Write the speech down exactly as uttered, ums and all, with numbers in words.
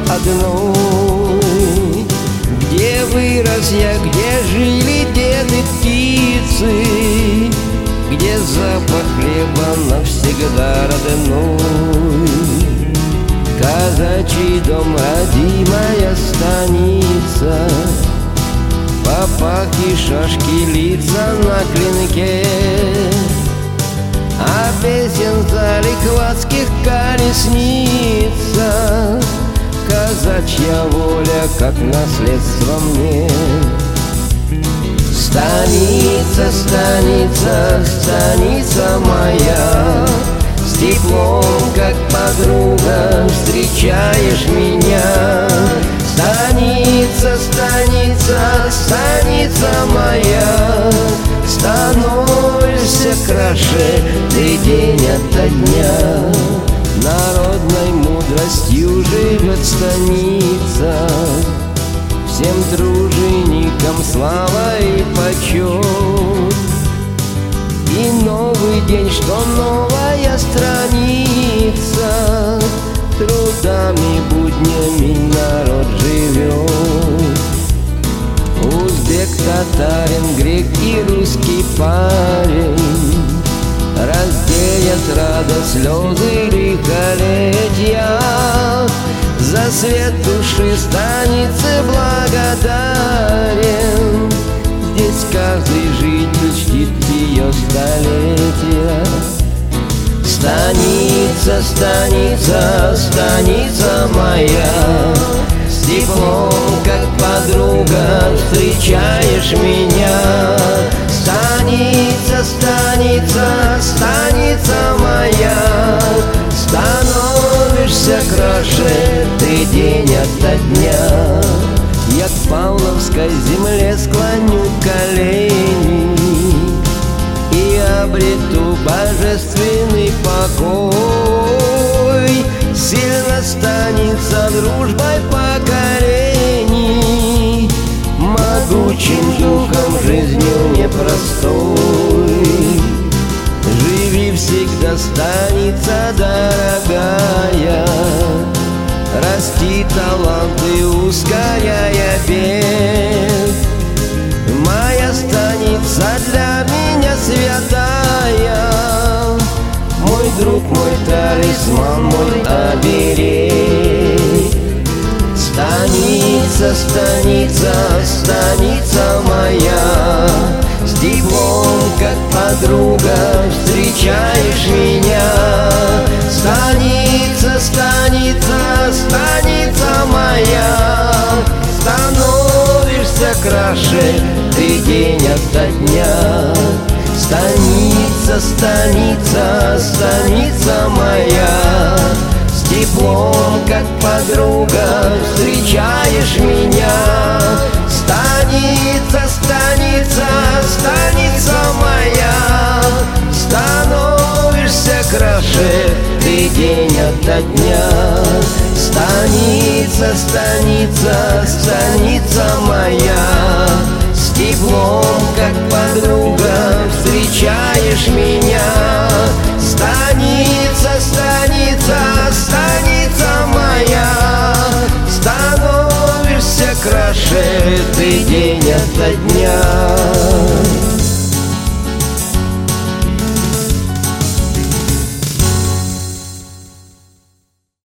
одной. Где вырос я, где жили деды птицы, где запах хлеба навсегда родной. Казачий дом, родимая станица, попахи, шашки, лица на клинке, а песен в зале хватских колесница. Казачья воля, как наследство мне. Станица, станица, станица моя, с теплом, как подруга, встречаешь меня. Станица, станица, станица моя, становишься краше ты день ото дня. Народной мудростью живет станица, всем труженикам слава и почет. И новый день, что новая страница, трудами, буднями народ живет. Узбек, татарин, грек и русский парень разделят радость, слезы, лихолетья. За свет души станицы благодарен, здесь каждый житель чтит ее столетия. Станица, станица, станица моя, с теплом, как подруга, встречаешь меня. Станица, станица, станица моя, становишься краше ты день ото дня. Я к Павловской земле склоню колени и обрету божественный покой. Сильно станица дружбой поколений, могучим духом жизнью непростой. Живи всегда, станица дорогая, расти таланты, ускоряя бег. Моя станица для меня святая, мой друг, мой талисман, мой оберег. Станица, станица, станица моя, с теплом, как подруга, встречаешь меня. Станица, станица, станица моя, становишься краше ты день ото дня. Станица, станица, станица моя, с теплом, как подруга, встречаешь меня. Станица, станица, станица моя, становишься краше ты день ото дня. Станица, станица, станица моя, с теплом, как подруга, встречаешь меня. Станица, станица, станица моя, становишься краше ты день ото дня.